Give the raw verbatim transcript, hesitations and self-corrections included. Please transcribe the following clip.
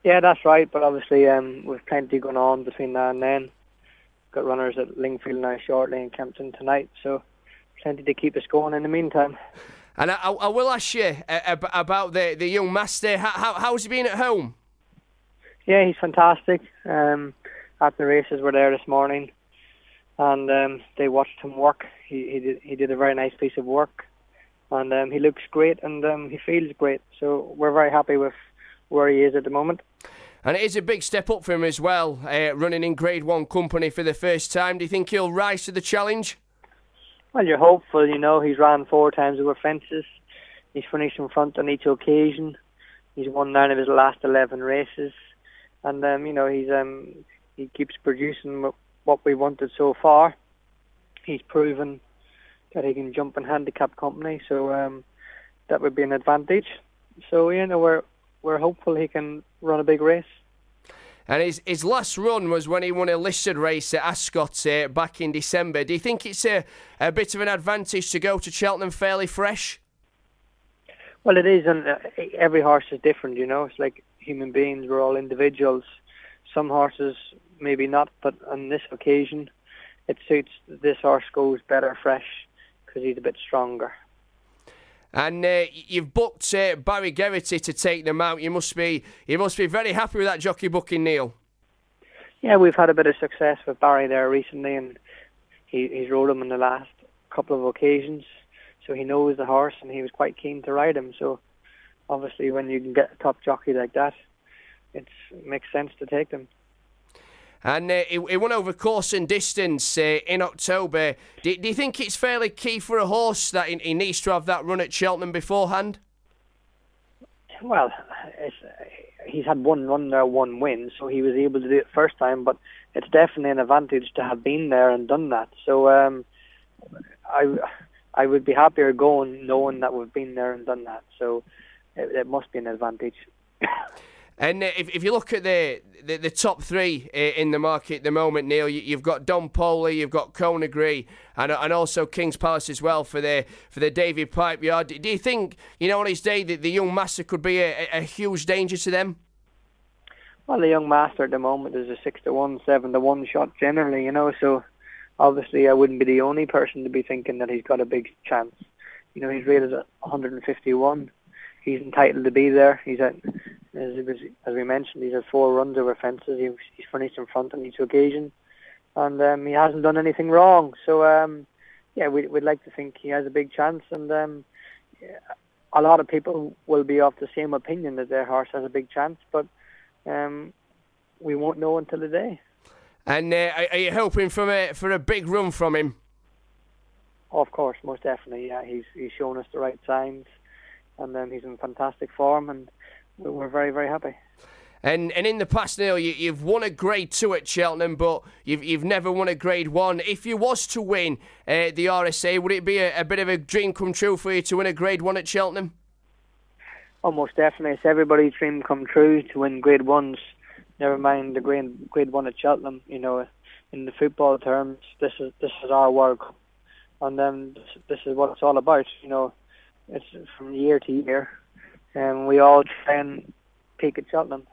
Yeah, that's right. But obviously, um, with plenty going on between now and then, got runners at Lingfield now shortly and Kempton tonight, so plenty to keep us going in the meantime. And I, I will ask you uh, about the, the young master. How, how, how's he been at home? Yeah, he's fantastic. Um, at the races, we're there this morning, and um, they watched him work. He he did, he did a very nice piece of work, and um, he looks great, and um, he feels great. So we're very happy with where he is at the moment. And it is a big step up for him as well, uh, running in Grade One company for the first time. Do you think he'll rise to the challenge? Well, you're hopeful. You know, he's ran four times over fences. He's finished in front on each occasion. He's won nine of his last eleven races, and um, you know he's um, he keeps producing what we wanted so far. He's proven that he can jump in handicap company, so um, that would be an advantage. So you know we're we're hopeful he can run a big race. And his, his last run was when he won a listed race at Ascot uh, back in December. Do you think it's a, a bit of an advantage to go to Cheltenham fairly fresh? Well, it is, and uh, every horse is different, you know. It's like human beings, we're all individuals. Some horses, maybe not, but on this occasion, it suits this horse goes better fresh because he's a bit stronger. And uh, you've booked uh, Barry Geraghty to take them out. You must be you must be very happy with that jockey booking, Neil. Yeah, we've had a bit of success with Barry there recently, and he, he's rode him on the last couple of occasions. So he knows the horse, and he was quite keen to ride him. So obviously, when you can get a top jockey like that, it makes sense to take them. And uh, he, he won over course and distance uh, in October. Do, do you think it's fairly key for a horse that he, he needs to have that run at Cheltenham beforehand? Well, it's, he's had one run there, one win, so he was able to do it first time. But it's definitely an advantage to have been there and done that. So um, I, I would be happier going knowing that we've been there and done that. So it, it must be an advantage. And uh, if, if you look at the, the, the top three uh, in the market at the moment, Neil, you, you've got Don Poley, you've got Conagry, and and also King's Palace as well for the for the David Pipe Yard. Do you think, you know, on his day that the young master could be a, a huge danger to them? Well, the young master at the moment is a six to one, seven to one shot generally, you know. So obviously, I wouldn't be the only person to be thinking that he's got a big chance. You know, he's rated at one hundred fifty-one. He's entitled to be there. He's at, as, was, as we mentioned, he's had four runs over fences. He, he's finished in front on each occasion, and um, he hasn't done anything wrong. So, um, yeah, we, we'd like to think he has a big chance, and um, yeah, a lot of people will be of the same opinion that their horse has a big chance, but um, we won't know until the day. And uh, are you hoping for a for a big run from him? Oh, of course, most definitely. Yeah, he's he's shown us the right signs. And um, he's in fantastic form, and we're very, very happy. And and in the past, Neil, you, you've won a Grade Two at Cheltenham, but you've you've never won a Grade One. If you was to win uh, the R S A, would it be a, a bit of a dream come true for you to win a Grade One at Cheltenham? Oh, most definitely. It's everybody's dream come true to win Grade Ones. Never mind the Grade Grade One at Cheltenham. You know, in the football terms, this is this is our World Cup, and um, this, this is what it's all about. You know. It's from year to year, and we all try and peak at Cheltenham.